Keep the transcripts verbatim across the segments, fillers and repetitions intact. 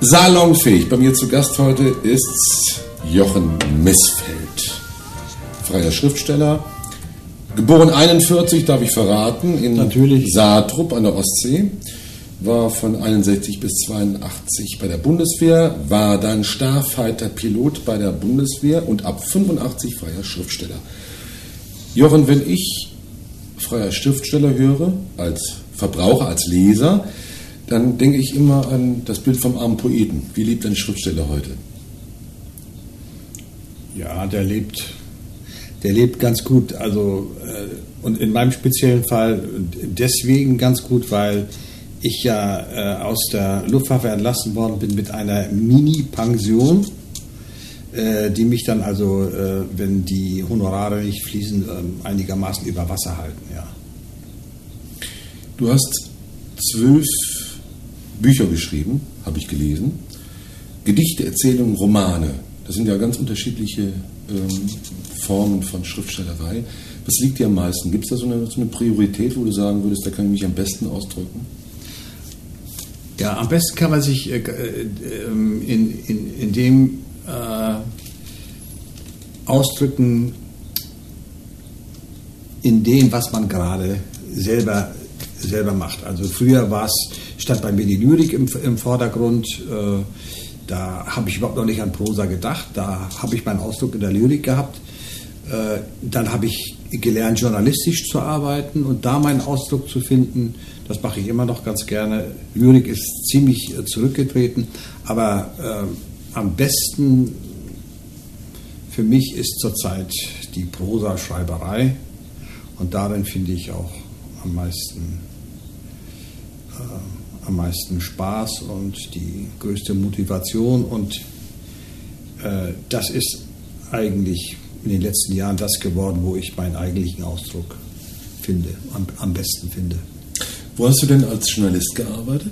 Salonfähig. Bei mir zu Gast heute ist Jochen Missfeld, freier Schriftsteller, geboren einundvierzig, darf ich verraten, in Natürlich. Saatrup an der Ostsee, war von einundsechzig bis zweiundachtzig bei der Bundeswehr, war dann Starfighter-Pilot bei der Bundeswehr und ab fünfundachtzig freier Schriftsteller. Jochen, wenn ich freier Schriftsteller höre, als Verbraucher, als Leser, dann denke ich immer an das Bild vom armen Poeten. Wie lebt ein Schriftsteller heute? Ja, der lebt, der lebt ganz gut. Also, äh, und in meinem speziellen Fall deswegen ganz gut, weil ich ja äh, aus der Luftwaffe entlassen worden bin mit einer Mini-Pension, äh, die mich dann also, äh, wenn die Honorare nicht fließen, äh, einigermaßen über Wasser halten. Ja. Du hast zwölf Bücher geschrieben, habe ich gelesen. Gedichte, Erzählungen, Romane. Das sind ja ganz unterschiedliche ähm, Formen von Schriftstellerei. Was liegt dir am meisten? Gibt es da so eine, so eine Priorität, wo du sagen würdest, da kann ich mich am besten ausdrücken? Ja, am besten kann man sich äh, äh, in, in, in dem äh, ausdrücken, in dem, was man gerade selber, selber macht. Also früher war es, stand bei mir die Lyrik im, im Vordergrund. Äh, da habe ich überhaupt noch nicht an Prosa gedacht. Da habe ich meinen Ausdruck in der Lyrik gehabt. Äh, dann habe ich gelernt, journalistisch zu arbeiten und da meinen Ausdruck zu finden. Das mache ich immer noch ganz gerne. Lyrik ist ziemlich äh, zurückgetreten, aber äh, am besten für mich ist zurzeit die Prosa-Schreiberei und darin finde ich auch am meisten, äh, am meisten Spaß und die größte Motivation und äh, das ist eigentlich in den letzten Jahren das geworden, wo ich meinen eigentlichen Ausdruck finde, am, am besten finde. Wo hast du denn als Journalist gearbeitet?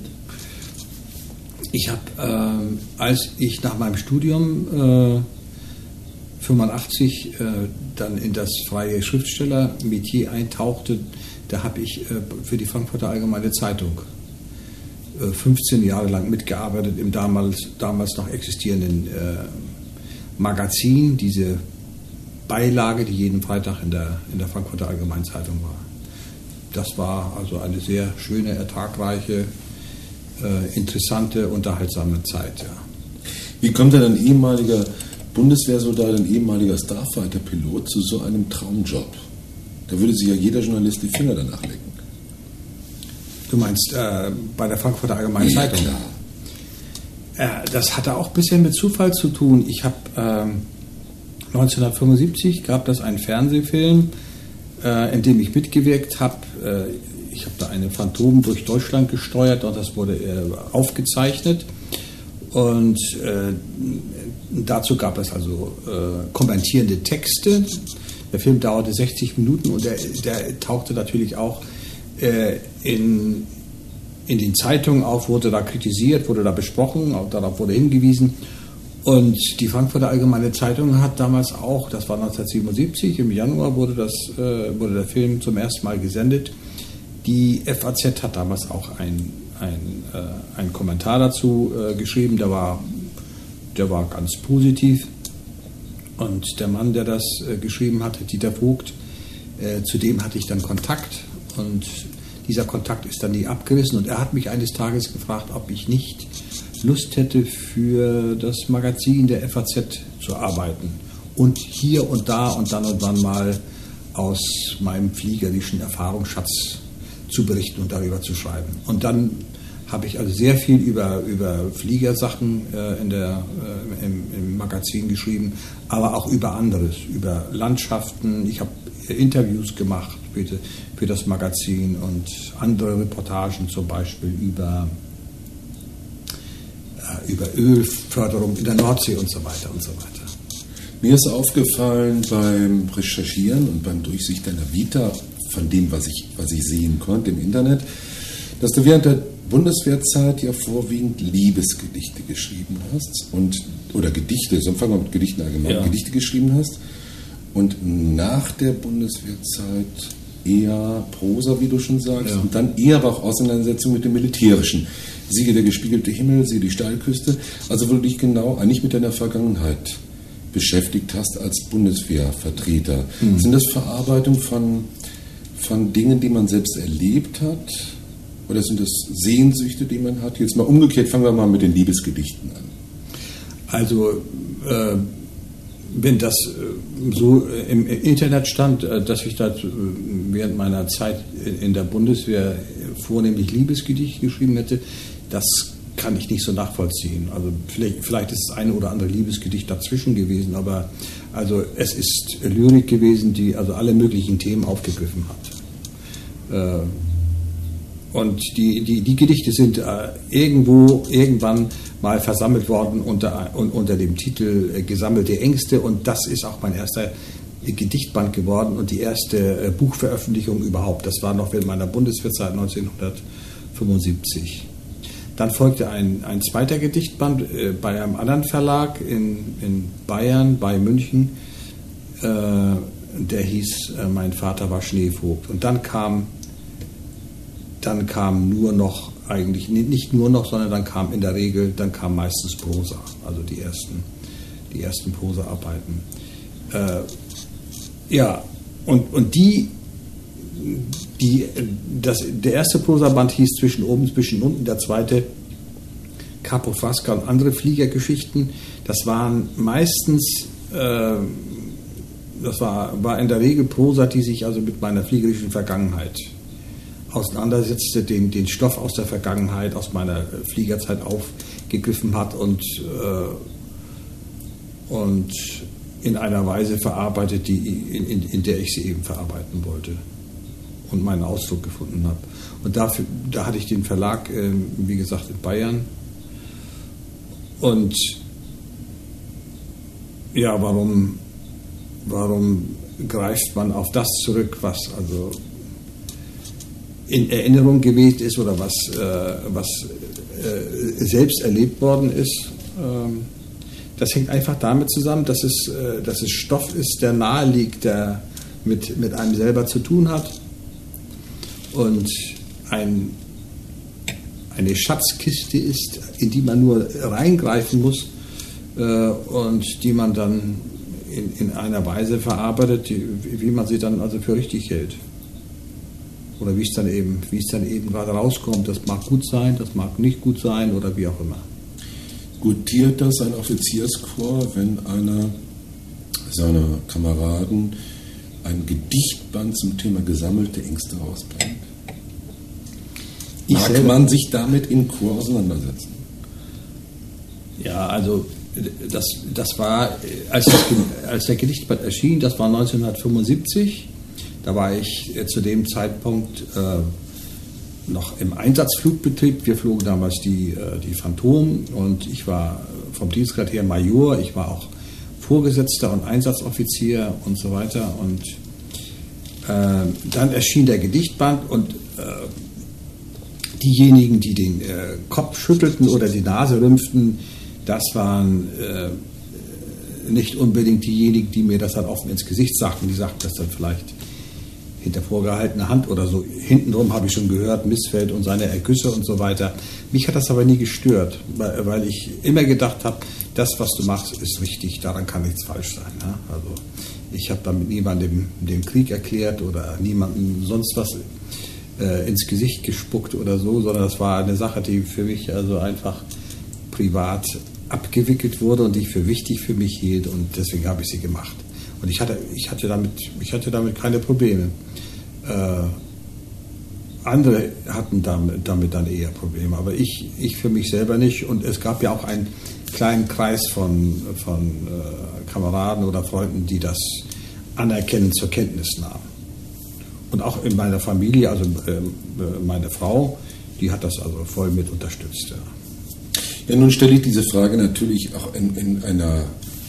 Ich habe, äh, als ich nach meinem Studium äh, fünfundachtzig äh, dann in das freie Schriftsteller-Metier eintauchte, da habe ich äh, für die Frankfurter Allgemeine Zeitung äh, fünfzehn Jahre lang mitgearbeitet im damals, damals noch existierenden äh, Magazin, diese Beilage, die jeden Freitag in der, in der Frankfurter Allgemeinen Zeitung war. Das war also eine sehr schöne, ertragreiche, äh, interessante, unterhaltsame Zeit. Ja. Wie kommt denn ein ehemaliger Bundeswehrsoldat, ein ehemaliger Starfighter-Pilot zu so einem Traumjob? Da würde sich ja jeder Journalist die Finger danach lecken. Du meinst äh, bei der Frankfurter Allgemeinen ja, Zeitung? Klar. Äh, das hatte auch ein bisschen mit Zufall zu tun. Ich habe ähm, neunzehnhundertfünfundsiebzig gab es einen Fernsehfilm, in dem ich mitgewirkt habe. Ich habe da eine Phantom durch Deutschland gesteuert und das wurde aufgezeichnet. Und dazu gab es also kommentierende Texte. Der Film dauerte sechzig Minuten und der, der tauchte natürlich auch in, in den Zeitungen auf, wurde da kritisiert, wurde da besprochen, auch darauf wurde hingewiesen. Und die Frankfurter Allgemeine Zeitung hat damals auch, das war neunzehnhundertsiebenundsiebzig, im Januar wurde, das, äh, wurde der Film zum ersten Mal gesendet. Die F A Z hat damals auch ein, ein, äh, einen Kommentar dazu äh, geschrieben, der war, der war ganz positiv. Und der Mann, der das äh, geschrieben hatte, Dieter Vogt, äh, zu dem hatte ich dann Kontakt. Und dieser Kontakt ist dann nie abgerissen. Und er hat mich eines Tages gefragt, ob ich nicht Lust hätte, für das Magazin der F A Z zu arbeiten und hier und da und dann und wann mal aus meinem fliegerischen Erfahrungsschatz zu berichten und darüber zu schreiben. Und dann habe ich also sehr viel über, über Fliegersachen äh, in der, äh, im, im Magazin geschrieben, aber auch über anderes, über Landschaften. Ich habe Interviews gemacht für, für das Magazin und andere Reportagen zum Beispiel über über Ölförderung in der Nordsee und so weiter und so weiter. Mir ist aufgefallen beim Recherchieren und beim Durchsicht deiner Vita, von dem, was ich, was ich sehen konnte im Internet, dass du während der Bundeswehrzeit ja vorwiegend Liebesgedichte geschrieben hast und oder Gedichte, so fangen wir mit Gedichten allgemein, ja. Gedichte geschrieben hast und nach der Bundeswehrzeit eher Prosa, wie du schon sagst, ja. und dann eher aber auch Auseinandersetzung mit dem Militärischen. Siehe der gespiegelte Himmel, siehe die Steilküste, also wo du dich genau eigentlich mit deiner Vergangenheit beschäftigt hast als Bundeswehrvertreter. Mhm. Sind das Verarbeitung von, von Dingen, die man selbst erlebt hat? Oder sind das Sehnsüchte, die man hat? Jetzt mal umgekehrt, fangen wir mal mit den Liebesgedichten an. Also, äh, wenn das äh, so im Internet stand, äh, dass ich da äh, während meiner Zeit in der Bundeswehr vornehmlich Liebesgedichte geschrieben hätte, das kann ich nicht so nachvollziehen. Also vielleicht, vielleicht ist das eine oder andere Liebesgedicht dazwischen gewesen, aber also es ist Lyrik gewesen, die also alle möglichen Themen aufgegriffen hat. Äh, und die, die, die Gedichte sind äh, irgendwo, irgendwann mal versammelt worden unter, unter dem Titel äh, Gesammelte Ängste, und das ist auch mein erster Gedichtband geworden und die erste äh, Buchveröffentlichung überhaupt. Das war noch während meiner Bundeswehrzeit neunzehnhundertfünfundsiebzig. Dann folgte ein, ein zweiter Gedichtband äh, bei einem anderen Verlag in, in Bayern, bei München. Äh, der hieß äh, Mein Vater war Schneevogt. Und dann kam, dann kam nur noch, eigentlich nicht nur noch, sondern dann kam in der Regel, dann kam meistens Prosa, also die ersten, die ersten Prosaarbeiten. Äh, ja, und, und die Die, das, der erste Prosaband hieß Zwischen oben, zwischen unten, der zweite Capo Frasca und andere Fliegergeschichten. Das waren meistens, äh, das war, war in der Regel Prosa, die sich also mit meiner fliegerischen Vergangenheit auseinandersetzte, den, den Stoff aus der Vergangenheit, aus meiner Fliegerzeit aufgegriffen hat und, äh, und in einer Weise verarbeitet, die, in, in, in der ich sie eben verarbeiten wollte und meinen Ausdruck gefunden habe. Und dafür, da hatte ich den Verlag, äh, wie gesagt, in Bayern. Und ja, warum, warum greift man auf das zurück, was also in Erinnerung gewesen ist oder was, äh, was äh, selbst erlebt worden ist? Ähm, das hängt einfach damit zusammen, dass es, äh, dass es Stoff ist, der nahe liegt, der mit, mit einem selber zu tun hat. Und ein, eine Schatzkiste ist, in die man nur reingreifen muss äh, und die man dann in, in einer Weise verarbeitet, die, wie man sie dann also für richtig hält. Oder wie es dann eben, wie es dann eben gerade rauskommt. Das mag gut sein, das mag nicht gut sein oder wie auch immer. Gutiert das ein Offizierskorps, wenn einer seiner Kameraden ein Gedichtband zum Thema gesammelte Ängste rausbringt? Mag selber, man sich damit im Chor auseinandersetzen? Ja, also das, das war, als, das, als der Gedichtband erschien, das war neunzehnhundertfünfundsiebzig, da war ich zu dem Zeitpunkt äh, noch im Einsatzflugbetrieb. Wir flogen damals die, äh, die Phantom und ich war vom Dienstgrad her Major, ich war auch Vorgesetzter und Einsatzoffizier und so weiter. Und äh, dann erschien der Gedichtband und äh, diejenigen, die den äh, Kopf schüttelten oder die Nase rümpften, das waren äh, nicht unbedingt diejenigen, die mir das dann offen ins Gesicht sagten. Die sagten das dann vielleicht hinter vorgehaltener Hand oder so. Hintenrum habe ich schon gehört, Missfeld und seine Ergüsse und so weiter. Mich hat das aber nie gestört, weil, weil ich immer gedacht habe, das, was du machst, ist richtig, daran kann nichts falsch sein. Ne? Also ich habe damit niemandem den Krieg erklärt oder niemandem sonst was äh, ins Gesicht gespuckt oder so, sondern das war eine Sache, die für mich also einfach privat abgewickelt wurde und die ich für wichtig für mich hielt und deswegen habe ich sie gemacht. Und ich hatte, ich hatte, damit, ich hatte damit keine Probleme. Äh, andere hatten damit, damit dann eher Probleme, aber ich, ich für mich selber nicht. Und es gab ja auch einen kleinen Kreis von, von äh, Kameraden oder Freunden, die das anerkennend zur Kenntnis nahmen. Und auch in meiner Familie, also äh, meine Frau, die hat das also voll mit unterstützt. Ja, ja nun stelle ich diese Frage natürlich auch in, in einer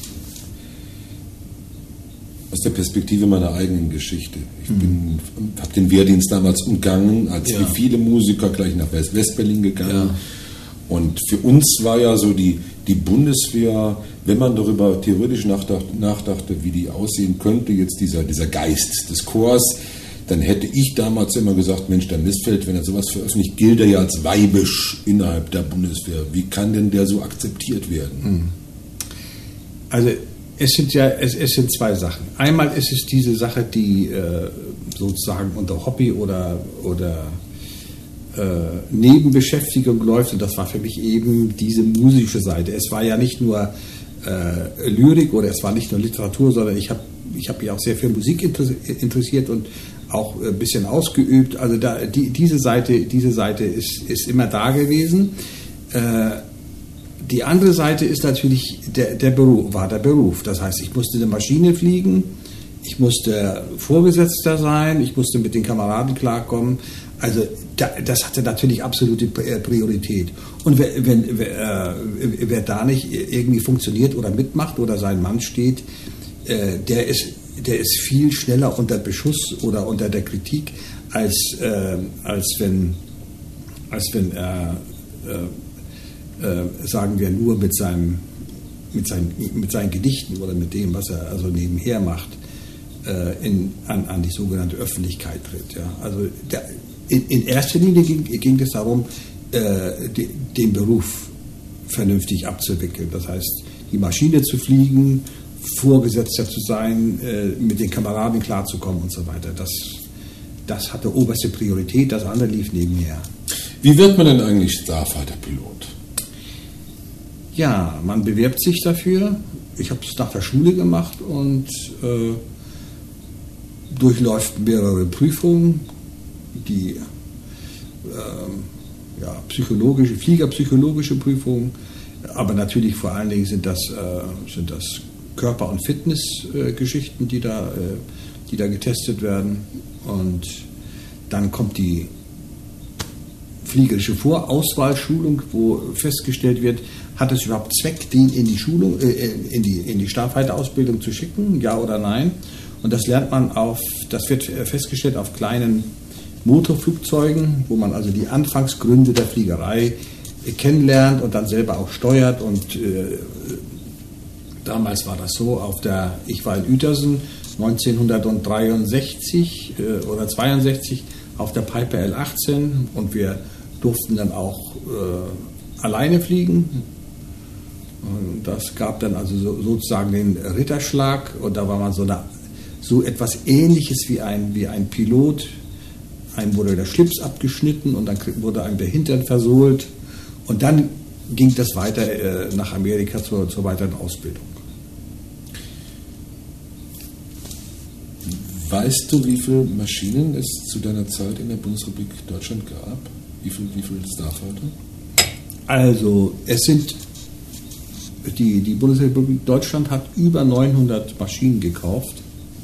aus der Perspektive meiner eigenen Geschichte. Ich mhm. habe den Wehrdienst damals umgangen, als ja. wie viele Musiker gleich nach West- Westberlin gegangen. Ja. Und für uns war ja so die, die Bundeswehr, wenn man darüber theoretisch nachdachte, nachdachte, wie die aussehen könnte, jetzt dieser, dieser Geist des Chors, dann hätte ich damals immer gesagt, Mensch, der Missfeld, wenn er sowas veröffentlicht, gilt er ja als weibisch innerhalb der Bundeswehr. Wie kann denn der so akzeptiert werden? Also es sind ja es, es sind zwei Sachen. Einmal ist es diese Sache, die äh, sozusagen unter Hobby oder, oder äh, Nebenbeschäftigung läuft, und das war für mich eben diese musische Seite. Es war ja nicht nur äh, Lyrik oder es war nicht nur Literatur, sondern ich habe ich hab mich auch sehr für Musik interessiert und auch ein bisschen ausgeübt. Also da, die, diese Seite, diese Seite ist, ist immer da gewesen. Äh, die andere Seite ist natürlich der, der Beruf, war der Beruf. Das heißt, ich musste eine Maschine fliegen, ich musste Vorgesetzter sein, ich musste mit den Kameraden klarkommen. Also da, das hatte natürlich absolute Priorität. Und wer, wenn, wer, äh, wer da nicht irgendwie funktioniert oder mitmacht oder sein Mann steht, äh, der ist der ist viel schneller unter Beschuss oder unter der Kritik, als, äh, als wenn, als wenn er, äh, äh, sagen wir, nur mit, seinem, mit, seinen, mit seinen Gedichten oder mit dem, was er also nebenher macht, äh, in, an, an die sogenannte Öffentlichkeit tritt. Ja. Also der, in, in erster Linie ging, ging es darum, äh, die, den Beruf vernünftig abzuwickeln. Das heißt, die Maschine zu fliegen, Vorgesetzter zu sein, äh, mit den Kameraden klarzukommen und so weiter. Das, das hatte oberste Priorität, das andere lief nebenher. Wie wird man denn eigentlich Starfighter-Pilot? Ja, man bewirbt sich dafür. Ich habe es nach der Schule gemacht und äh, durchläuft mehrere Prüfungen, die äh, ja, psychologische, fliegerpsychologische Prüfungen, aber natürlich vor allen Dingen sind das, äh, sind das Körper- und Fitnessgeschichten, äh, die, da, äh, die da getestet werden. Und dann kommt die fliegerische Vorauswahlschulung, wo festgestellt wird, hat es überhaupt Zweck, den in die Schulung, äh, in die, in die Starfighter-Ausbildung zu schicken, ja oder nein? Und das lernt man auf, das wird festgestellt auf kleinen Motorflugzeugen, wo man also die Anfangsgründe der Fliegerei äh, kennenlernt und dann selber auch steuert. Und äh, damals war das so, auf der, ich war in Uetersen neunzehnhundertdreiundsechzig äh, oder zweiundsechzig auf der Piper L achtzehn und wir durften dann auch äh, alleine fliegen. Und das gab dann also so, sozusagen den Ritterschlag und da war man so, eine, so etwas Ähnliches wie ein, wie ein Pilot. Einem wurde der Schlips abgeschnitten und dann wurde einem der Hintern versohlt und dann ging das weiter äh, nach Amerika zur, zur weiteren Ausbildung. Weißt du, wie viele Maschinen es zu deiner Zeit in der Bundesrepublik Deutschland gab? Wie viele wie viel Starfighter? Also, es sind, die, die Bundesrepublik Deutschland hat über neunhundert Maschinen gekauft.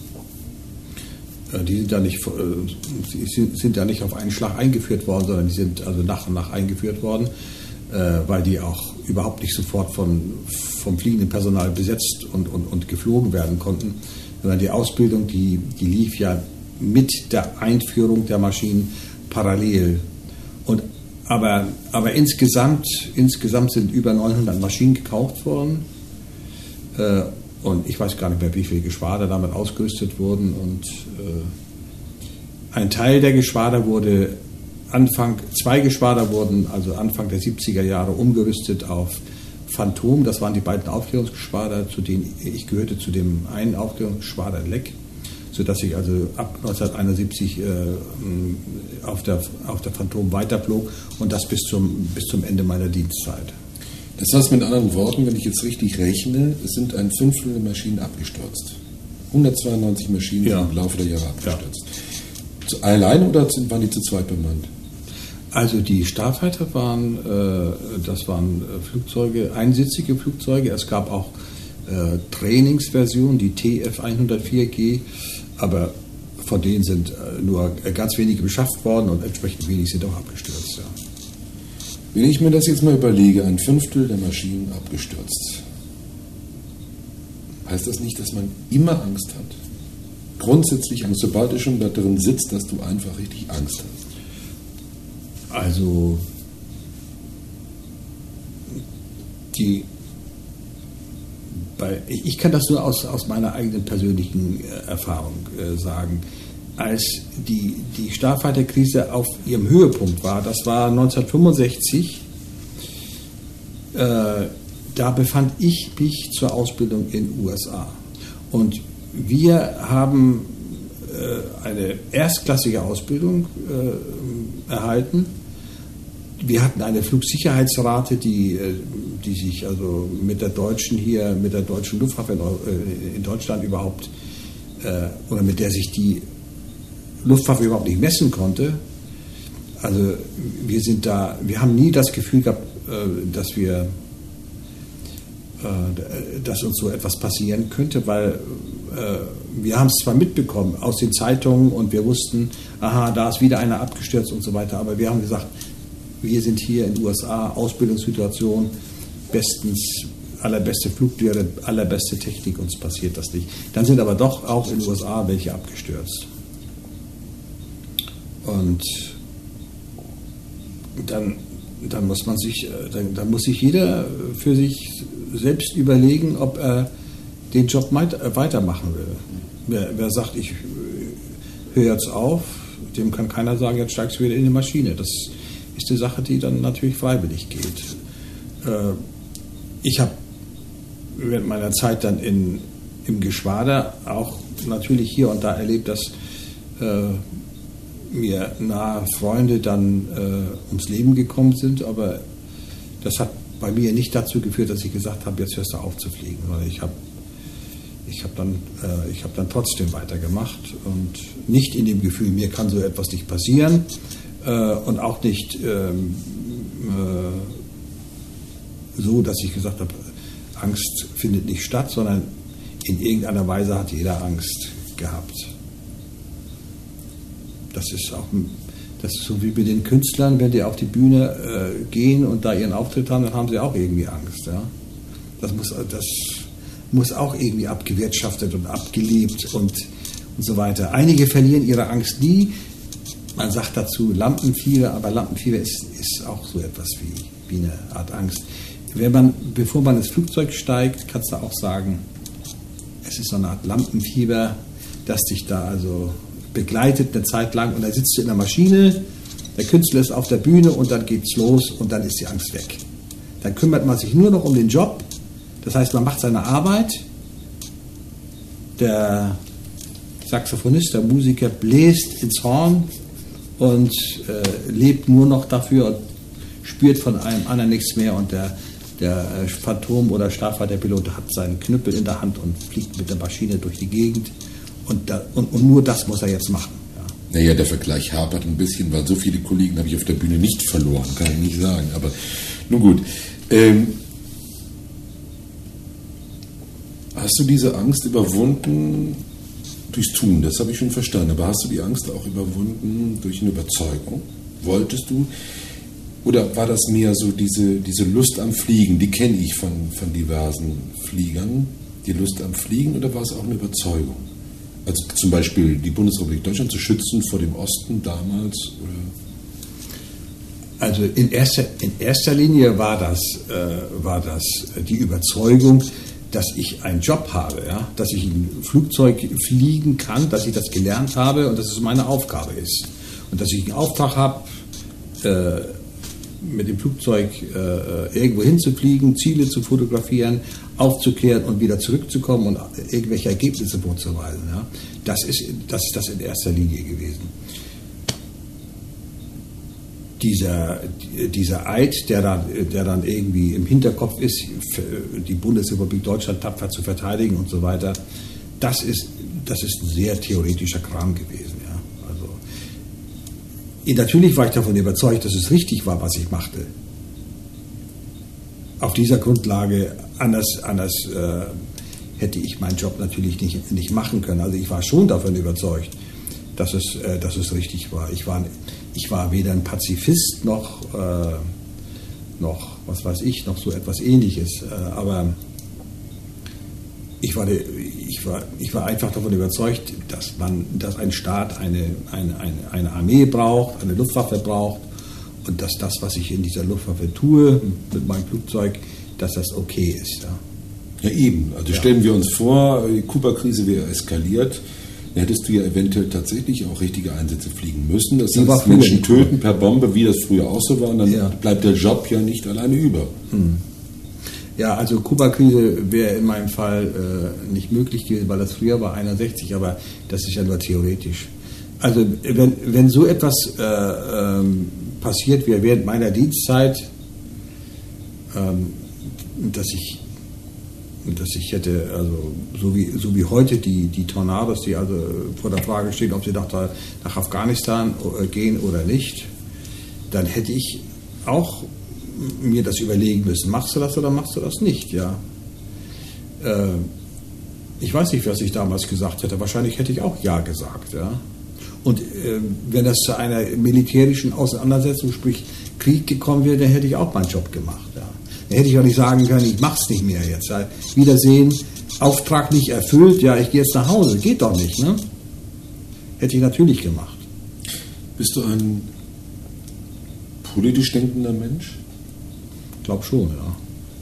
Die sind ja nicht, sind, sind ja nicht auf einen Schlag eingeführt worden, sondern die sind also nach und nach eingeführt worden, weil die auch überhaupt nicht sofort von, vom fliegenden Personal besetzt und, und, und geflogen werden konnten. Sondern die Ausbildung, die, die lief ja mit der Einführung der Maschinen parallel. Und, aber aber insgesamt, insgesamt sind über neunhundert Maschinen gekauft worden. Äh, und ich weiß gar nicht mehr, wie viele Geschwader damit ausgerüstet wurden. Und äh, ein Teil der Geschwader wurde Anfang, zwei Geschwader wurden also Anfang der siebziger Jahre umgerüstet auf Phantom, das waren die beiden Aufklärungsgeschwader, zu denen ich gehörte, zu dem einen Aufklärungsgeschwader Leck, sodass ich also ab neunzehnhunderteinundsiebzig äh, auf, der, auf der Phantom weiterflog und das bis zum, bis zum Ende meiner Dienstzeit. Das heißt mit anderen Worten, wenn ich jetzt richtig rechne, es sind ein Fünftel der Maschinen abgestürzt. hundertzweiundneunzig Maschinen ja. Im Laufe der Jahre abgestürzt. Ja. Alleine oder waren die zu zweit bemannt? Also die Starfighter waren, äh, das waren Flugzeuge, einsitzige Flugzeuge. Es gab auch äh, Trainingsversionen, die T F hundertvier G, aber von denen sind äh, nur ganz wenige beschafft worden und entsprechend wenig sind auch abgestürzt. Ja. Wenn ich mir das jetzt mal überlege, ein Fünftel der Maschinen abgestürzt, heißt das nicht, dass man immer Angst hat? Grundsätzlich Angst, sobald du schon da drin sitzt, dass du einfach richtig Angst hast. Also die, bei, ich kann das nur aus, aus meiner eigenen persönlichen äh, Erfahrung äh, sagen. als die, die Starfighter-Krise auf ihrem Höhepunkt war, das war neunzehnhundertfünfundsechzig, äh, da befand ich mich zur Ausbildung in den U S A. Und wir haben äh, eine erstklassige Ausbildung äh, erhalten. Wir hatten eine Flugsicherheitsrate, die, die sich also mit der deutschen hier, mit der deutschen Luftwaffe in, in Deutschland überhaupt, äh, oder mit der sich die Luftwaffe überhaupt nicht messen konnte. Also wir sind da, wir haben nie das Gefühl gehabt, äh, dass wir, äh, dass uns so etwas passieren könnte, weil äh, wir haben es zwar mitbekommen aus den Zeitungen und wir wussten, aha, da ist wieder einer abgestürzt und so weiter, aber wir haben gesagt, wir sind hier in den U S A, Ausbildungssituation, bestens, allerbeste Fluglehre, allerbeste Technik, uns passiert das nicht. Dann sind aber doch auch in den U S A welche abgestürzt. Und dann, dann muss man sich, dann, dann muss sich jeder für sich selbst überlegen, ob er den Job weitermachen will. Wer, wer sagt, ich höre jetzt auf, dem kann keiner sagen, jetzt steigst du wieder in die Maschine. Das ist die Sache, die dann natürlich freiwillig geht. Ich habe während meiner Zeit dann in, im Geschwader auch natürlich hier und da erlebt, dass äh, mir nahe Freunde dann äh, ums Leben gekommen sind, aber das hat bei mir nicht dazu geführt, dass ich gesagt habe, jetzt hörst du auf zu fliegen, sondern ich habe ich hab dann, äh, ich hab dann trotzdem weitergemacht und nicht in dem Gefühl, mir kann so etwas nicht passieren, und auch nicht ähm, äh, so, dass ich gesagt habe, Angst findet nicht statt, sondern in irgendeiner Weise hat jeder Angst gehabt. Das ist auch, das ist so wie bei den Künstlern, wenn die auf die Bühne äh, gehen und da ihren Auftritt haben, dann haben sie auch irgendwie Angst. Ja? Das muss, das muss auch irgendwie abgewirtschaftet und abgelebt und, und so weiter. Einige verlieren ihre Angst nie. Man sagt dazu Lampenfieber, aber Lampenfieber ist, ist auch so etwas wie, wie eine Art Angst. Wenn man, bevor man ins Flugzeug steigt, kannst du auch sagen, es ist so eine Art Lampenfieber, das dich da also begleitet eine Zeit lang und dann sitzt du in der Maschine, der Künstler ist auf der Bühne und dann geht's los und dann ist die Angst weg. Dann kümmert man sich nur noch um den Job, das heißt, man macht seine Arbeit, der Saxophonist, der Musiker bläst ins Horn und äh, lebt nur noch dafür und spürt von einem anderen nichts mehr und der, der Phantom- oder Starfighter-Pilot hat seinen Knüppel in der Hand und fliegt mit der Maschine durch die Gegend und, da, und, und nur das muss er jetzt machen. Ja. Naja, der Vergleich hapert ein bisschen, weil so viele Kollegen habe ich auf der Bühne nicht verloren, kann ich nicht sagen, aber nun gut. Ähm, hast du diese Angst überwunden durchs Tun, das habe ich schon verstanden, aber hast du die Angst auch überwunden durch eine Überzeugung? Wolltest du? Oder war das mehr so diese, diese Lust am Fliegen, die kenne ich von, von diversen Fliegern, die Lust am Fliegen, oder war es auch eine Überzeugung? Also zum Beispiel die Bundesrepublik Deutschland zu schützen vor dem Osten damals? Oder? Also in erster, in erster Linie war das, äh, war das die Überzeugung, dass ich einen Job habe, ja? Dass ich ein Flugzeug fliegen kann, dass ich das gelernt habe und dass es meine Aufgabe ist. Und dass ich einen Auftrag habe, äh, mit dem Flugzeug äh, irgendwo hinzufliegen, Ziele zu fotografieren, aufzuklären und wieder zurückzukommen und irgendwelche Ergebnisse vorzuweisen. Ja? Das ist, das ist das in erster Linie gewesen. Dieser, dieser Eid, der dann, der dann irgendwie im Hinterkopf ist, die Bundesrepublik Deutschland tapfer zu verteidigen und so weiter, das ist, das ist ein sehr theoretischer Kram gewesen. Ja. Also, natürlich war ich davon überzeugt, dass es richtig war, was ich machte. Auf dieser Grundlage, anders, anders äh, hätte ich meinen Job natürlich nicht, nicht machen können. Also ich war schon davon überzeugt, dass es, äh, dass es richtig war. Ich war Ich war weder ein Pazifist noch, äh, noch, was weiß ich, noch so etwas Ähnliches. Äh, aber ich war, ich, war, ich war einfach davon überzeugt, dass, man, dass ein Staat eine, eine, eine, eine Armee braucht, eine Luftwaffe braucht und dass das, was ich in dieser Luftwaffe tue, mit meinem Flugzeug, dass das okay ist. Ja, ja eben. Also ja. Stellen wir uns vor, die Kuba-Krise wäre eskaliert. hättest du ja eventuell tatsächlich auch richtige Einsätze fliegen müssen. Das Die heißt, Menschen töten per Bombe, wie das früher auch so war, und dann ja. bleibt der Job ja nicht alleine über. Hm. Ja, also Kuba-Krise wäre in meinem Fall äh, nicht möglich gewesen, weil das früher war einundsechzig, aber das ist ja nur theoretisch. Also wenn, wenn so etwas äh, ähm, passiert wie während meiner Dienstzeit, ähm, dass ich dass ich hätte, also so wie, so wie heute die, die Tornados, die also vor der Frage stehen, ob sie nach, nach Afghanistan gehen oder nicht, dann hätte ich auch mir das überlegen müssen, machst du das oder machst du das nicht, ja. Äh, ich weiß nicht, was ich damals gesagt hätte, wahrscheinlich hätte ich auch Ja gesagt, ja. Und äh, wenn das zu einer militärischen Auseinandersetzung, sprich Krieg gekommen wäre, dann hätte ich auch meinen Job gemacht, ja. Dann hätte ich auch nicht sagen können, ich mach's nicht mehr jetzt. Wiedersehen, Auftrag nicht erfüllt, ja, ich gehe jetzt nach Hause, geht doch nicht, ne? Hätte ich natürlich gemacht. Bist du ein politisch denkender Mensch? Ich glaube schon, ja.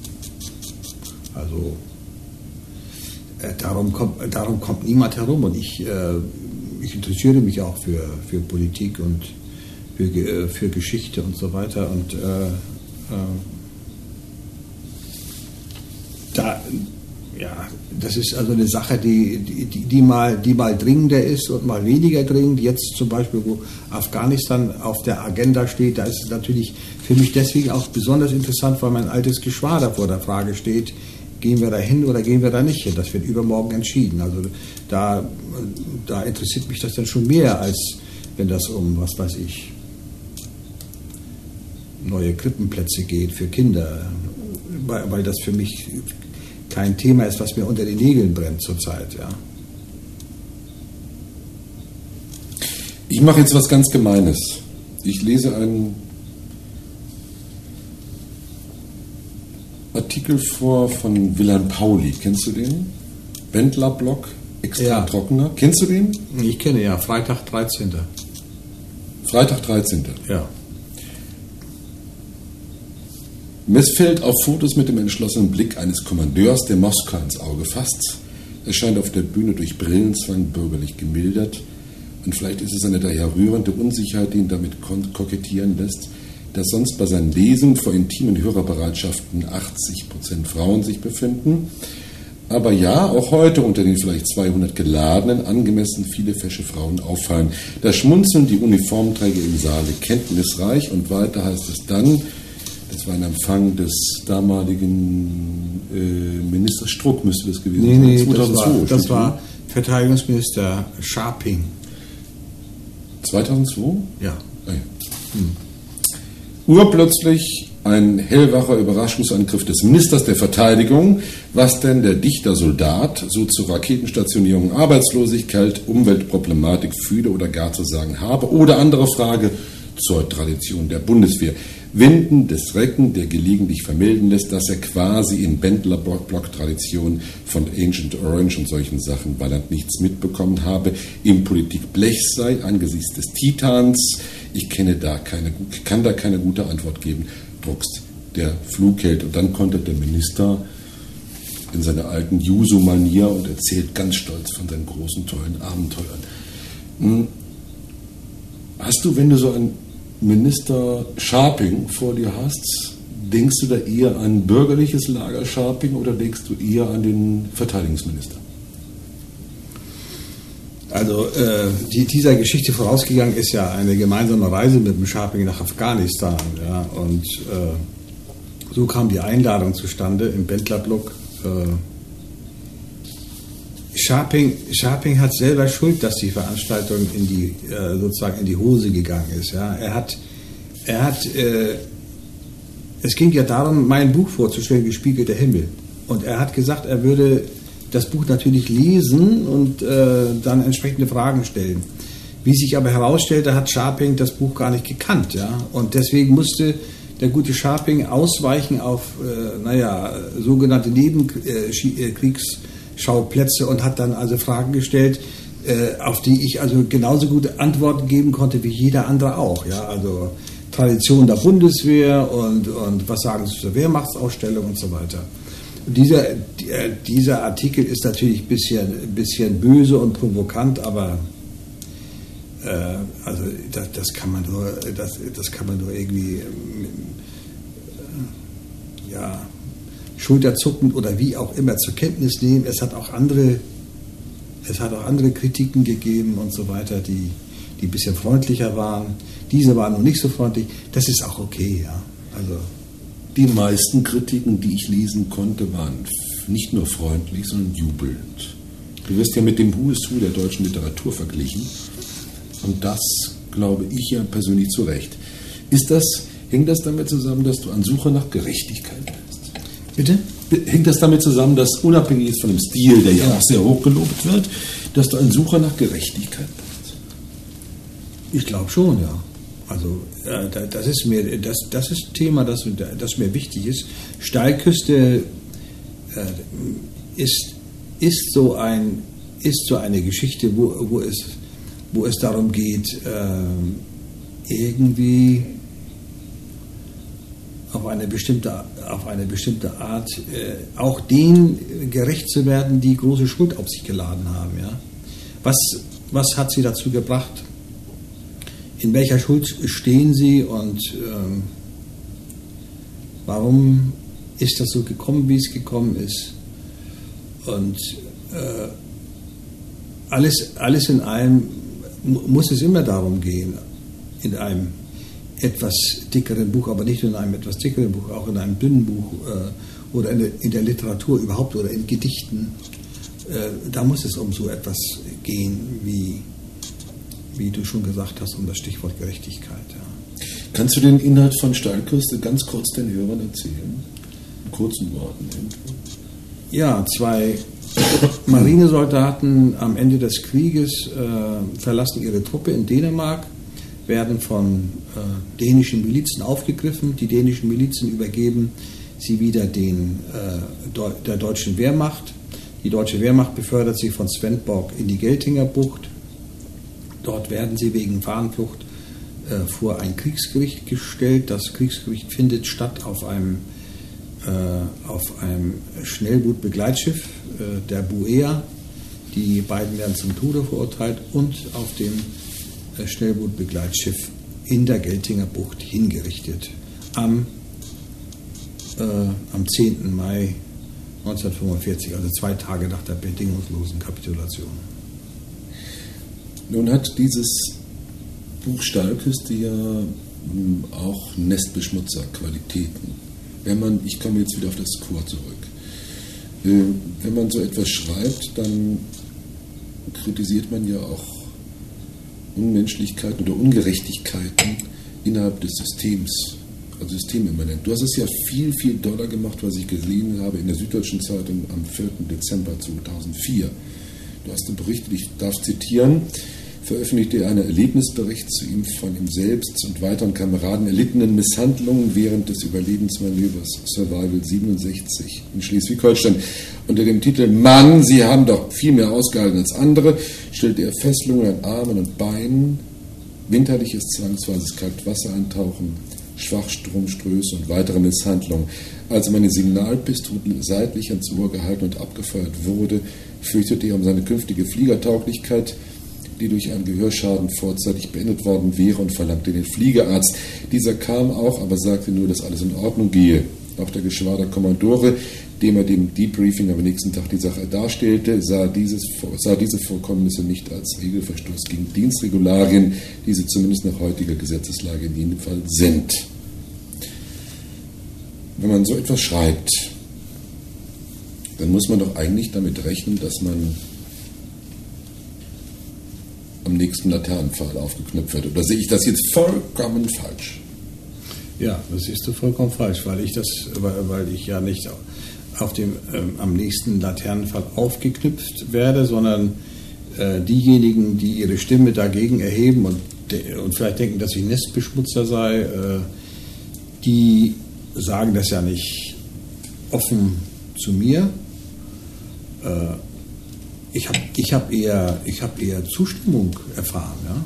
Also äh, darum, kommt, darum kommt niemand herum und ich, äh, ich interessiere mich auch für, für Politik und für, äh, für Geschichte und so weiter und äh, äh, da, ja, das ist also eine Sache, die, die, die, mal, die mal dringender ist und mal weniger dringend. Jetzt zum Beispiel, wo Afghanistan auf der Agenda steht, da ist es natürlich für mich deswegen auch besonders interessant, weil mein altes Geschwader vor der Frage steht, gehen wir da hin oder gehen wir da nicht hin? Das wird übermorgen entschieden. Also da, da interessiert mich das dann schon mehr, als wenn das um, was weiß ich, neue Krippenplätze geht für Kinder, weil, weil das für mich kein Thema ist, was mir unter den Nägeln brennt zurzeit, ja. Ich mache jetzt was ganz Gemeines. Ich lese einen Artikel vor von Wilhelm Pauli. Kennst du den? Bendler-Blog, extra ja. trockener. Kennst du den? Ich kenne ja, Freitag dreizehnten Freitag dreizehnten Ja. Missfeld auf Fotos mit dem entschlossenen Blick eines Kommandeurs, der Moskau ins Auge fasst. Er scheint auf der Bühne durch Brillenzwang bürgerlich gemildert. Und vielleicht ist es eine daher rührende Unsicherheit, die ihn damit kokettieren lässt, dass sonst bei seinen Lesungen vor intimen Hörerbereitschaften achtzig Prozent Frauen sich befinden. Aber ja, auch heute unter den vielleicht zweihundert Geladenen angemessen viele fesche Frauen auffallen. Da schmunzeln die Uniformträger im Saale kenntnisreich und weiter heißt es dann, das war ein Empfang des damaligen äh, Ministers Struck, müsste das gewesen sein. Nee, nee, zweitausendzwei. Das war, das war Verteidigungsminister Scharping. zweitausendzwei? Ja. Ah, ja. Hm. Urplötzlich ein hellwacher Überraschungsangriff des Ministers der Verteidigung, was denn der Dichter-Soldat so zur Raketenstationierung, Arbeitslosigkeit, Umweltproblematik fühle oder gar zu sagen habe. Oder andere Frage zur Tradition der Bundeswehr. Winden des Recken, der gelegentlich vermelden lässt, dass er quasi in Bendler-Block-Tradition von Ancient Orange und solchen Sachen, weil er nichts mitbekommen habe, im Politik Blech sei, angesichts des Titans. Ich kenne da keine, kann da keine gute Antwort geben. Druckst der Flugheld. Und dann konnte der Minister in seiner alten Juso-Manier und erzählt ganz stolz von seinen großen, tollen Abenteuern. Hast du, wenn du so einen Minister Scharping vor dir hast, denkst du da eher an bürgerliches Lager Scharping oder denkst du eher an den Verteidigungsminister? Also äh, die, dieser Geschichte vorausgegangen ist ja eine gemeinsame Reise mit dem Scharping nach Afghanistan. Ja, und äh, so kam die Einladung zustande im Bendler-Blog. Äh, Scharping, Scharping hat selber Schuld, dass die Veranstaltung in die, äh, sozusagen in die Hose gegangen ist. Ja. Er hat, er hat äh, es ging ja darum, mein Buch vorzustellen, Gespiegelter Himmel. Und er hat gesagt, er würde das Buch natürlich lesen und äh, dann entsprechende Fragen stellen. Wie sich aber herausstellte, hat Scharping das Buch gar nicht gekannt. Ja. Und deswegen musste der gute Scharping ausweichen auf, äh, naja, sogenannte Nebenkriegsschauplätze und hat dann also Fragen gestellt, äh, auf die ich also genauso gute Antworten geben konnte wie jeder andere auch. Ja? Also Tradition der Bundeswehr und, und was sagen Sie zur Wehrmachtsausstellung und so weiter. Dieser, dieser Artikel ist natürlich ein bisschen, ein bisschen böse und provokant, aber äh, also das, das, kann man nur, das, das kann man nur irgendwie äh, ja, schulterzuckend oder wie auch immer zur Kenntnis nehmen. Es hat auch andere, es hat auch andere Kritiken gegeben und so weiter, die, die ein bisschen freundlicher waren. Diese waren noch nicht so freundlich. Das ist auch okay, ja. Also die meisten Kritiken, die ich lesen konnte, waren nicht nur freundlich, sondern jubelnd. Du wirst ja mit dem Who is Who der deutschen Literatur verglichen. Und das glaube ich ja persönlich zu Recht. Ist das, hängt das damit zusammen, dass du an Suche nach Gerechtigkeit bist? Bitte? Hängt das damit zusammen, dass unabhängig ist von dem Stil, der ja, ja auch sehr hoch gelobt wird, dass du an Suche nach Gerechtigkeit bist? Ich glaube schon, ja. Also äh, das ist mir das, das ist ein Thema, das, das mir wichtig ist. Steilküste äh, ist, ist, so ein, ist so eine Geschichte, wo, wo, es, wo es darum geht, äh, irgendwie auf eine bestimmte, auf eine bestimmte Art äh, auch denen gerecht zu werden, die große Schuld auf sich geladen haben. Ja? Was, was hat sie dazu gebracht? In welcher Schuld stehen sie und ähm, warum ist das so gekommen, wie es gekommen ist? Und äh, alles, alles in allem muss es immer darum gehen, in einem etwas dickeren Buch, aber nicht nur in einem etwas dickeren Buch, auch in einem dünnen Buch äh, oder in der, in der Literatur überhaupt oder in Gedichten, äh, da muss es um so etwas gehen, wie wie du schon gesagt hast, um das Stichwort Gerechtigkeit. Ja. Kannst du den Inhalt von Steilküste ganz kurz den Hörern erzählen? In kurzen Worten. Ja, zwei Marinesoldaten am Ende des Krieges äh, verlassen ihre Truppe in Dänemark, werden von äh, dänischen Milizen aufgegriffen. Die dänischen Milizen übergeben sie wieder den, äh, Deu- der deutschen Wehrmacht. Die deutsche Wehrmacht befördert sie von Svendborg in die Geltinger Bucht. Dort werden sie wegen Fahnenflucht äh, vor ein Kriegsgericht gestellt. Das Kriegsgericht findet statt auf einem, äh, auf einem Schnellbootbegleitschiff, äh, der Buea. Die beiden werden zum Tode verurteilt und auf dem äh, Schnellbootbegleitschiff in der Geltinger Bucht hingerichtet. Am, äh, am zehnten Mai neunzehnhundertfünfundvierzig, also zwei Tage nach der bedingungslosen Kapitulation. Nun hat dieses Buch Steilküste ja auch Nestbeschmutzerqualitäten. Wenn man, ich komme jetzt wieder auf das Chor zurück, wenn man so etwas schreibt, dann kritisiert man ja auch Unmenschlichkeiten oder Ungerechtigkeiten innerhalb des Systems, also systemimmanent. Du hast es ja viel, viel doller gemacht, was ich gelesen habe in der Süddeutschen Zeitung am vierten Dezember zweitausendvier. Du hast berichtet, ich darf zitieren, veröffentlichte er einen Erlebnisbericht zu ihm von ihm selbst und weiteren Kameraden erlittenen Misshandlungen während des Überlebensmanövers Survival siebenundsechzig in Schleswig-Holstein. Unter dem Titel Mann, Sie haben doch viel mehr ausgehalten als andere, stellte er Fesselungen an Armen und Beinen, winterliches zwangsweises Kaltwassereintauchen, Schwachstromstöße und weitere Misshandlungen. Als meine Signalpistole seitlich ans Ohr gehalten und abgefeuert wurde, fürchtete er um seine künftige Fliegertauglichkeit, die durch einen Gehörschaden vorzeitig beendet worden wäre, und verlangte den Fliegerarzt. Dieser kam auch, aber sagte nur, dass alles in Ordnung gehe. Auch der Geschwaderkommandore, dem er dem Debriefing am nächsten Tag die Sache darstellte, sah, dieses, sah diese Vorkommnisse nicht als Regelverstoß gegen Dienstregularien, die sie zumindest nach heutiger Gesetzeslage in jedem Fall sind. Wenn man so etwas schreibt, dann muss man doch eigentlich damit rechnen, dass man am nächsten Laternenpfahl aufgeknüpft wird. Oder sehe ich das jetzt vollkommen falsch? Ja, das siehst du vollkommen falsch, weil ich das, weil, weil ich ja nicht auf dem ähm, am nächsten Laternenpfahl aufgeknüpft werde, sondern äh, diejenigen, die ihre Stimme dagegen erheben und, de- und vielleicht denken, dass ich Nestbeschmutzer sei, äh, die sagen das ja nicht offen zu mir. Äh, ich habe ich hab eher, ich hab eher Zustimmung erfahren. Ja?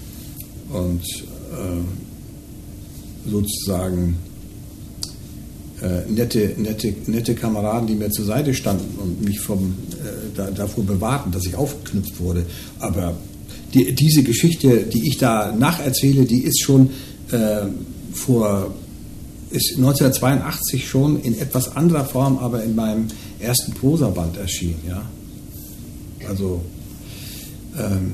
Also, und äh, sozusagen äh, nette, nette, nette Kameraden, die mir zur Seite standen und mich vom, äh, da, davor bewahrten, dass ich aufgeknüpft wurde. Aber die, diese Geschichte, die ich da nacherzähle, die ist schon äh, vor ist neunzehnhundertzweiundachtzig schon in etwas anderer Form, aber in meinem ersten Prosaband erschienen. Ja? Also ähm,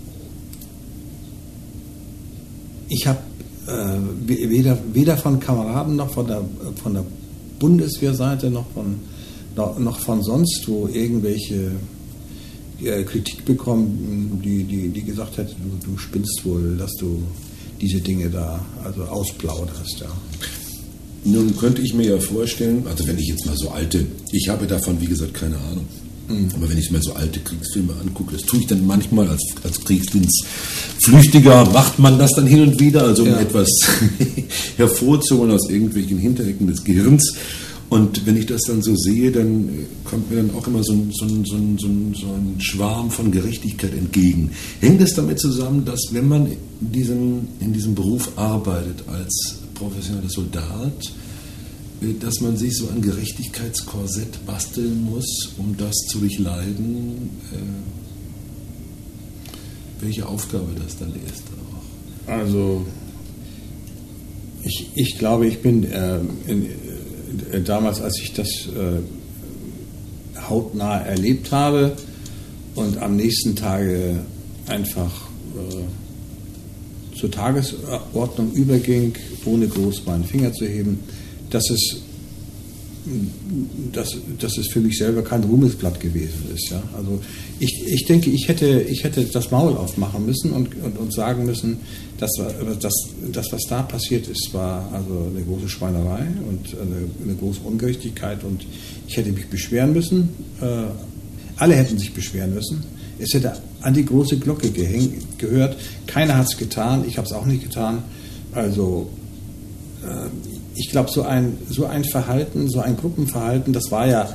ich habe äh, weder, weder von Kameraden noch von der, von der Bundeswehrseite noch von, noch, noch von sonst wo irgendwelche äh, Kritik bekommen, die, die, die gesagt hätte, du, du spinnst wohl, dass du diese Dinge da also ausplauderst. Ja. Nun könnte ich mir ja vorstellen, also wenn ich jetzt mal so alte, ich habe davon wie gesagt keine Ahnung, mhm. aber wenn ich mir so alte Kriegsfilme angucke, das tue ich dann manchmal als, als Kriegsdienstflüchtiger, macht man das dann hin und wieder, also um ja. etwas hervorzuholen aus irgendwelchen Hinterecken des Gehirns. Und wenn ich das dann so sehe, dann kommt mir dann auch immer so ein, so ein, so ein, so ein, so ein Schwarm von Gerechtigkeit entgegen. Hängt es damit zusammen, dass wenn man in diesem, in diesem Beruf arbeitet als professioneller Soldat, dass man sich so ein Gerechtigkeitskorsett basteln muss, um das zu durchleiden, welche Aufgabe das dann ist auch? Also ich, ich glaube, ich bin äh, in, äh, damals, als ich das äh, hautnah erlebt habe und am nächsten Tage einfach äh, zur Tagesordnung überging, ohne groß meinen Finger zu heben, dass es, dass, dass es für mich selber kein Ruhmesblatt gewesen ist. Ja? Also ich, ich denke, ich hätte, ich hätte das Maul aufmachen müssen und, und, und sagen müssen, dass das, das, was da passiert ist, war also eine große Schweinerei und eine, eine große Ungerechtigkeit und ich hätte mich beschweren müssen. Äh, alle hätten sich beschweren müssen. Es hätte an die große Glocke gehängt, gehört. Keiner hat es getan. Ich habe es auch nicht getan. Also äh, ich glaube, so ein, so ein Verhalten, so ein Gruppenverhalten, das war ja,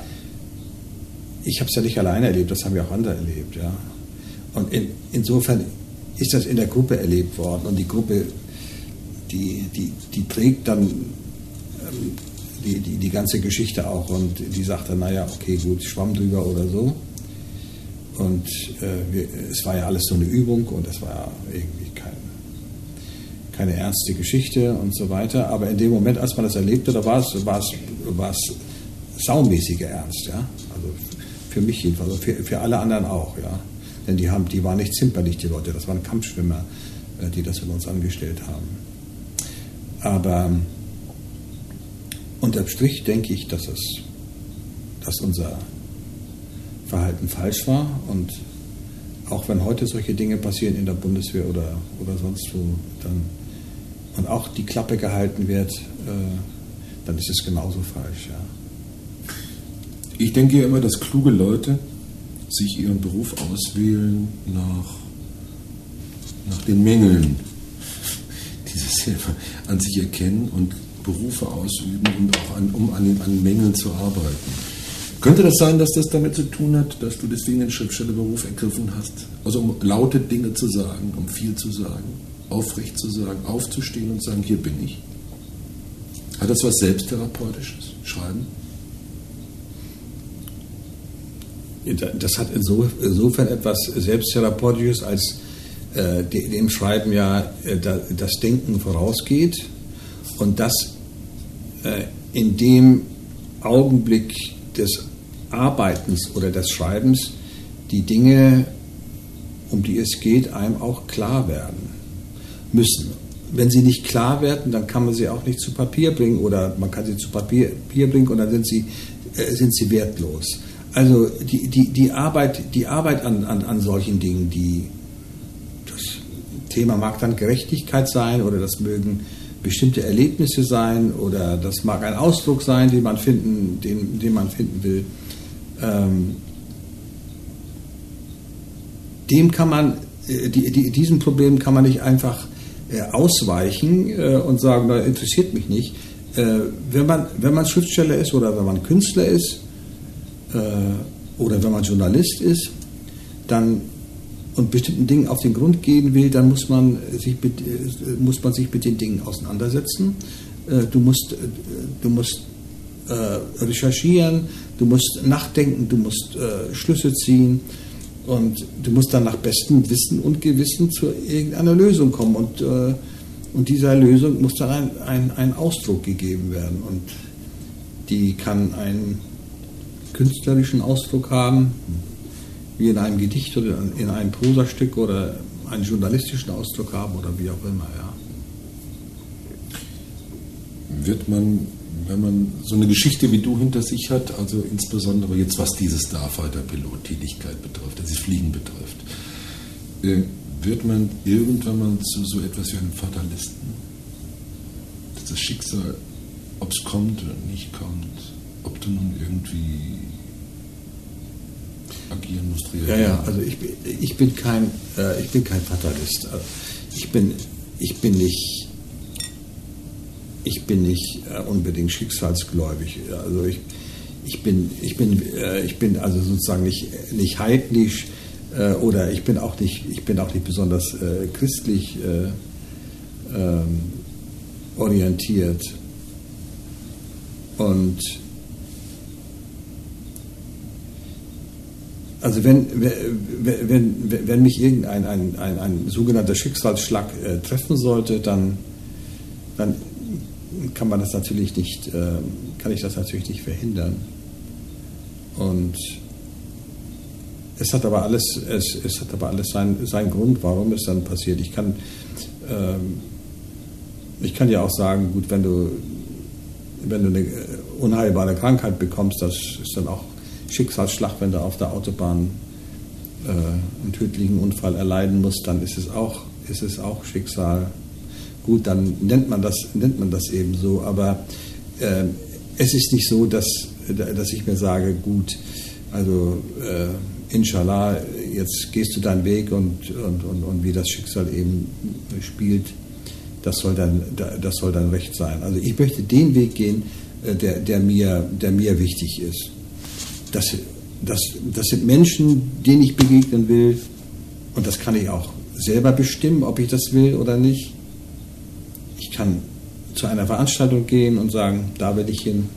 ich habe es ja nicht alleine erlebt, das haben ja auch andere erlebt. Ja. Und in, insofern ist das in der Gruppe erlebt worden. Und die Gruppe, die, die, die trägt dann ähm, die, die, die ganze Geschichte auch. Und die sagt dann, naja, okay, gut, schwamm drüber oder so. Und äh, wir, es war ja alles so eine Übung und es war ja irgendwie kein, keine ernste Geschichte und so weiter. Aber in dem Moment, als man das erlebte, da war es, war es, war es saumäßiger Ernst. Ja? Also für mich jedenfalls, also für, für alle anderen auch. Ja? Denn die, haben, die waren nicht zimperlich, die Leute. Das waren Kampfschwimmer, äh, die das mit uns angestellt haben. Aber unterm Strich denke ich, dass, es, dass unser Verhalten falsch war und auch wenn heute solche Dinge passieren in der Bundeswehr oder, oder sonst wo, dann und auch die Klappe gehalten wird, äh, dann ist es genauso falsch. Ja. Ich denke ja immer, dass kluge Leute sich ihren Beruf auswählen nach, nach den Mängeln, die sie selber an sich erkennen und Berufe ausüben, um, auch an, um an den an Mängeln zu arbeiten. Könnte das sein, dass das damit zu tun hat, dass du deswegen den Schriftstellerberuf ergriffen hast? Also um laute Dinge zu sagen, um viel zu sagen, aufrecht zu sagen, aufzustehen und zu sagen, hier bin ich? Hat das was Selbsttherapeutisches, Schreiben? Das hat insofern etwas Selbsttherapeutisches, als äh, dem Schreiben ja äh, das Denken vorausgeht und das äh, in dem Augenblick des Arbeitens oder des Schreibens die Dinge, um die es geht, einem auch klar werden müssen. Wenn sie nicht klar werden, dann kann man sie auch nicht zu Papier bringen oder man kann sie zu Papier, Papier bringen und dann sind sie, äh, sind sie wertlos. Also die, die, die Arbeit, die Arbeit an, an, an solchen Dingen, die, das Thema mag dann Gerechtigkeit sein oder das mögen bestimmte Erlebnisse sein oder das mag ein Ausdruck sein, den man finden, den, den man finden will. Ähm, dem kann man, die, die, diesem Problem kann man nicht einfach äh, ausweichen äh, und sagen, das interessiert mich nicht. Äh, wenn man, wenn man Schriftsteller ist oder wenn man Künstler ist äh, oder wenn man Journalist ist, dann und bestimmten Dingen auf den Grund gehen will, dann muss man sich mit, muss man sich mit den Dingen auseinandersetzen. Du musst, du musst äh, recherchieren, du musst nachdenken, du musst äh, Schlüsse ziehen und du musst dann nach bestem Wissen und Gewissen zu irgendeiner Lösung kommen und, äh, und dieser Lösung muss dann ein, ein, ein Ausdruck gegeben werden und die kann einen künstlerischen Ausdruck haben, wie in einem Gedicht oder in einem Prosastück oder einen journalistischen Ausdruck haben oder wie auch immer, ja. Wird man, wenn man so eine Geschichte wie du hinter sich hat, also insbesondere jetzt was diese Starfighter-Pilot-Tätigkeit betrifft, dieses Fliegen betrifft, äh, wird man irgendwann mal zu so etwas wie einem Fatalisten? Dass das Schicksal, ob es kommt oder nicht kommt, ob du nun irgendwie agieren musst, reagieren. Ja, ja, also ich, ich bin kein, äh, ich bin kein Fatalist. Ich bin, ich bin nicht, ich bin nicht äh, unbedingt schicksalsgläubig. Also ich, ich bin, ich bin, äh, ich bin also sozusagen nicht, nicht heidnisch äh, oder ich bin auch nicht, ich bin auch nicht besonders äh, christlich äh, ähm, orientiert. Und also wenn, wenn, wenn, wenn mich irgendein ein, ein, ein sogenannter Schicksalsschlag äh, treffen sollte, dann, dann kann man das natürlich nicht, äh, kann ich das natürlich nicht verhindern. Und es hat aber alles, es, es hat aber alles seinen, seinen Grund, warum es dann passiert. Ich kann, ähm, ich kann ja auch sagen, gut, wenn du, wenn du eine unheilbare Krankheit bekommst, das ist dann auch Schicksalsschlag, wenn du auf der Autobahn äh, einen tödlichen Unfall erleiden musst, dann ist es auch, ist es auch Schicksal. Gut, dann nennt man das, nennt man das eben so, aber äh, es ist nicht so, dass, dass ich mir sage, gut, also äh, inshallah, jetzt gehst du deinen Weg und, und, und, und wie das Schicksal eben spielt, das soll dann, das soll dann recht sein. Also ich möchte den Weg gehen, der, der, mir, der mir wichtig ist. Das, das, das sind Menschen, denen ich begegnen will und das kann ich auch selber bestimmen, ob ich das will oder nicht. Ich kann zu einer Veranstaltung gehen und sagen, da will ich hin.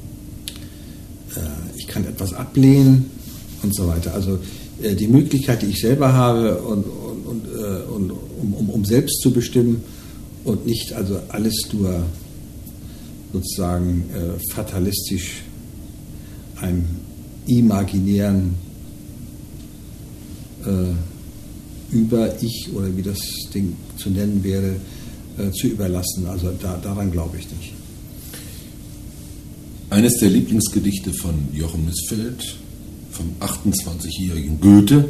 Ich kann etwas ablehnen und so weiter. Also die Möglichkeit, die ich selber habe, und, und, und, und, um, um, um selbst zu bestimmen und nicht also alles nur sozusagen äh, fatalistisch einem imaginären äh, Über-Ich oder wie das Ding zu nennen wäre, äh, zu überlassen. Also da, daran glaube ich nicht. Eines der Lieblingsgedichte von Jochen Missfeld, vom achtundzwanzigjährigen Goethe.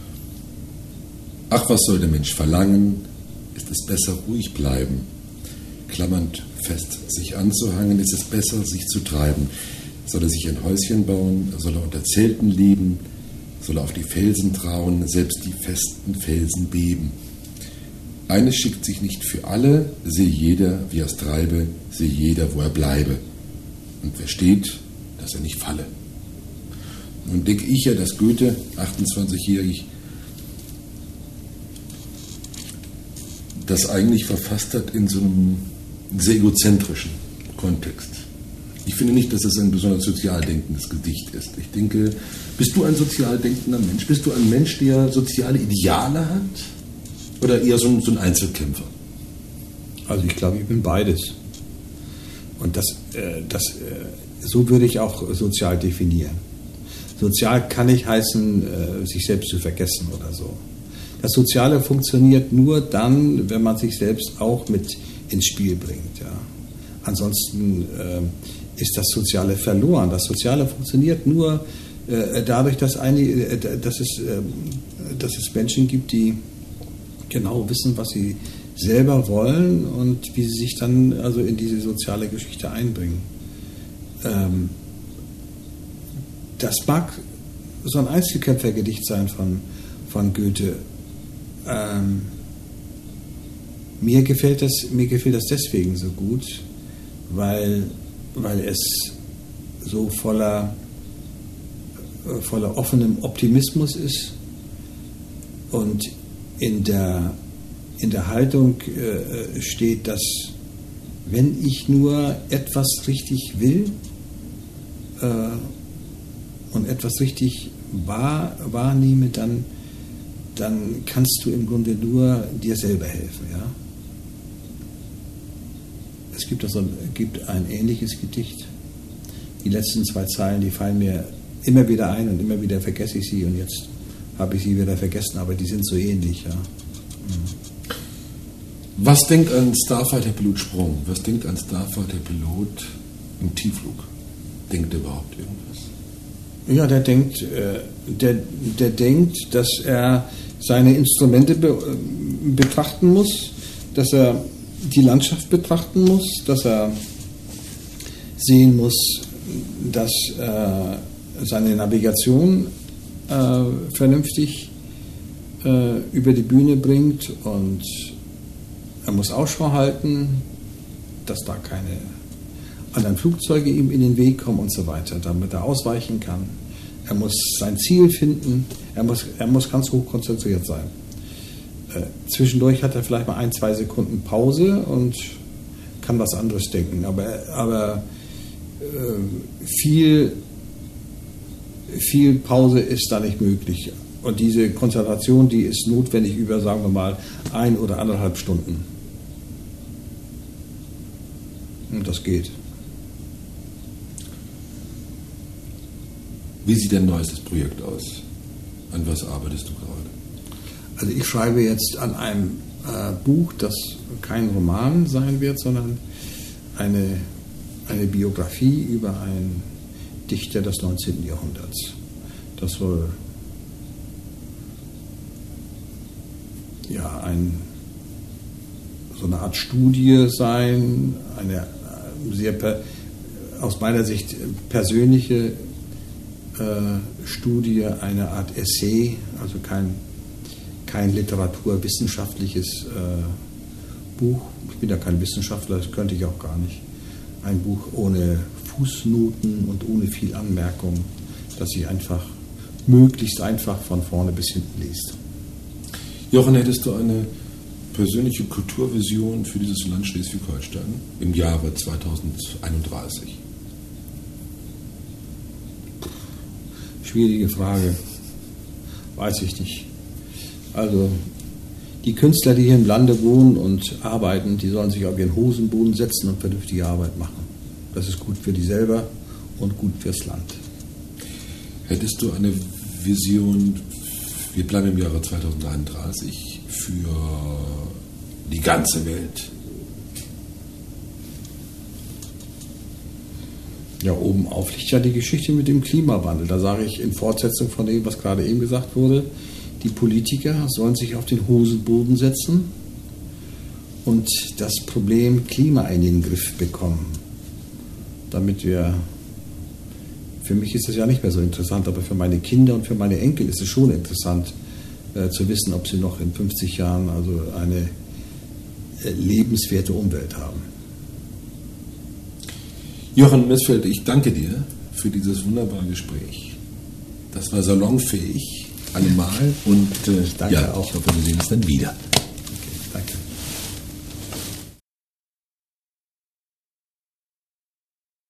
Ach, was soll der Mensch verlangen? Ist es besser ruhig bleiben? Klammernd fest sich anzuhangen, ist es besser sich zu treiben. Soll er sich ein Häuschen bauen, soll er unter Zelten leben, soll er auf die Felsen trauen, selbst die festen Felsen beben. Eines schickt sich nicht für alle, sehe jeder, wie er es treibe, sehe jeder, wo er bleibe. Und wer steht, dass er nicht falle. Nun denke ich ja, dass Goethe, achtundzwanzigjährig, das eigentlich verfasst hat in so einem sehr egozentrischen Kontext. Ich finde nicht, dass es ein besonders sozial denkendes Gedicht ist. Ich denke, bist du ein sozial denkender Mensch? Bist du ein Mensch, der soziale Ideale hat? Oder eher so ein, so ein Einzelkämpfer? Also ich glaube, ich bin beides. Und das, äh, das, äh, so würde ich auch sozial definieren. Sozial kann nicht heißen, äh, sich selbst zu vergessen oder so. Das Soziale funktioniert nur dann, wenn man sich selbst auch mit ins Spiel bringt. Ja. Ansonsten äh, ist das Soziale verloren. Das Soziale funktioniert nur äh, dadurch, dass, eine, äh, dass, es, äh, dass es Menschen gibt, die genau wissen, was sie selber wollen und wie sie sich dann also in diese soziale Geschichte einbringen. Ähm, das mag so ein Einzelkämpfergedicht sein von, von Goethe. Ähm, mir gefällt das, mir gefällt das deswegen so gut, weil, weil es so voller, äh, voller offenem Optimismus ist und in der, in der Haltung äh, steht, dass wenn ich nur etwas richtig will, äh, und etwas richtig wahr, wahrnehme, dann, dann kannst du im Grunde nur dir selber helfen. Ja? Es gibt, also, gibt ein ähnliches Gedicht. Die letzten zwei Zeilen, die fallen mir immer wieder ein und immer wieder vergesse ich sie und jetzt habe ich sie wieder vergessen, aber die sind so ähnlich. Ja. Mhm. Was denkt ein Starfighter-Pilot Sprung? Was denkt ein Starfighter-Pilot im Tiefflug? Denkt er überhaupt irgendwas? Ja, der denkt, äh, der, der denkt, dass er seine Instrumente be, äh, betrachten muss, dass er die Landschaft betrachten muss, dass er sehen muss, dass äh, seine Navigation äh, vernünftig äh, über die Bühne bringt und er muss Ausschau halten, dass da keine anderen Flugzeuge ihm in den Weg kommen und so weiter, damit er ausweichen kann. Er muss sein Ziel finden, er muss, er muss ganz hoch konzentriert sein. Äh, zwischendurch hat er vielleicht mal ein, zwei Sekunden Pause und kann was anderes denken, aber, aber äh, viel, viel Pause ist da nicht möglich. Und diese Konzentration, die ist notwendig über, sagen wir mal, ein oder anderthalb Stunden. Und das geht. Wie sieht dein neuestes Projekt aus? An was arbeitest du gerade? Also ich schreibe jetzt an einem äh, Buch, das kein Roman sein wird, sondern eine, eine Biografie über einen Dichter des neunzehnten Jahrhunderts. Das soll ja ein, so eine Art Studie sein, eine sehr per, aus meiner Sicht persönliche äh, Studie, eine Art Essay, also kein, kein literaturwissenschaftliches äh, Buch. Ich bin ja kein Wissenschaftler, das könnte ich auch gar nicht. Ein Buch ohne Fußnoten und ohne viel Anmerkung, dass ich einfach möglichst einfach von vorne bis hinten liest. Jochen, hättest du eine persönliche Kulturvision für dieses Land Schleswig-Holstein im Jahre zweitausendeinunddreißig? Schwierige Frage. Weiß ich nicht. Also, die Künstler, die hier im Lande wohnen und arbeiten, die sollen sich auf ihren Hosenboden setzen und vernünftige Arbeit machen. Das ist gut für die selber und gut fürs Land. Hättest du eine Vision, wir bleiben im Jahre zweitausendeinunddreißig, für die ganze Welt? Ja, oben auf liegt ja die Geschichte mit dem Klimawandel. Da sage ich in Fortsetzung von dem, was gerade eben gesagt wurde, die Politiker sollen sich auf den Hosenboden setzen und das Problem Klima in den Griff bekommen. Damit wir, für mich ist das ja nicht mehr so interessant, aber für meine Kinder und für meine Enkel ist es schon interessant, äh, zu wissen, ob sie noch in fünfzig Jahren also eine äh, lebenswerte Umwelt haben. Jochen Missfeld, ich danke dir für dieses wunderbare Gespräch. Das war salonfähig, allemal und äh, danke ja, auch. ich hoffe, wir sehen uns dann wieder.